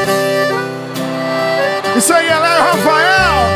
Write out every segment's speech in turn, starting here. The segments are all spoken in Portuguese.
Isso aí, Léo Rafael.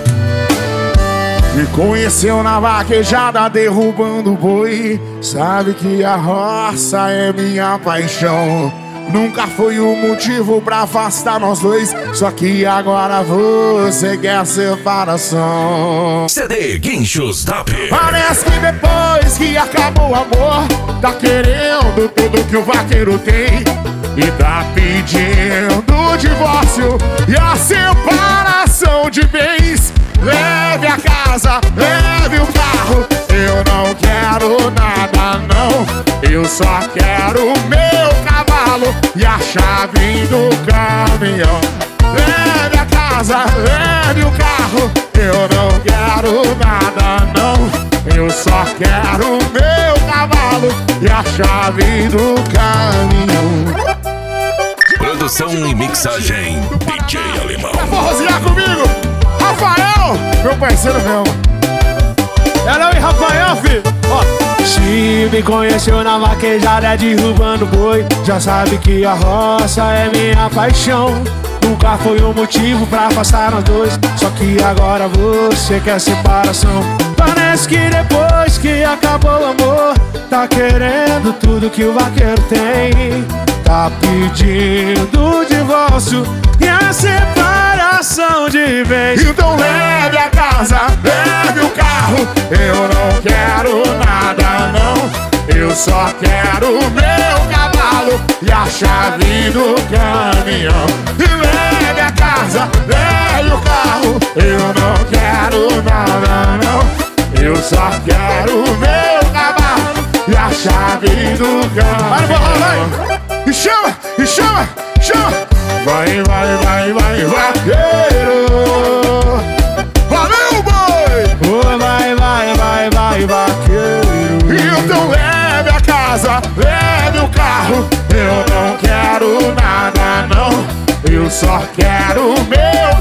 Me conheceu na vaquejada derrubando boi. Sabe que a roça é minha paixão. Nunca foi o motivo pra afastar nós dois. Só que agora você quer separação. CD Guinchos Top. Parece que depois que acabou o amor, tá querendo tudo que o vaqueiro tem e tá pedindo o divórcio e a separação de bens. Leve a casa, leve o carro. Eu não quero nada não. Eu só quero o meu cavalo e a chave do caminhão. Leve a casa, leve o carro. Eu não quero nada não. Eu só quero o meu cavalo e a chave do caminhão. Produção e mixagem DJ Alemão. Quer forrosear comigo? Rafael, meu parceiro mesmo. É não, e Rafael, filho? Ó. Se me conheceu na vaquejada derrubando boi, já sabe que a roça é minha paixão. Nunca foi um motivo pra afastar nós dois. Só que agora você quer separação. Parece que depois que acabou o amor, tá querendo tudo que o vaqueiro tem. Tá pedindo o divórcio e a separação de vez. Então leve a casa, leve o carro. Eu não quero nada não. Eu só quero o meu cavalo e a chave do caminhão. E leve a casa, leve o carro. Eu não quero nada não. Eu só quero o meu cavalo e a chave do caminhão. E chama, e chama, chama. Vai, vai, vai, vai, vaqueiro. Valeu, boi! Oh, vai, vai, vai, vai, vaqueiro. Então leve a casa, leve o carro. Eu não quero nada não. Eu só quero o meu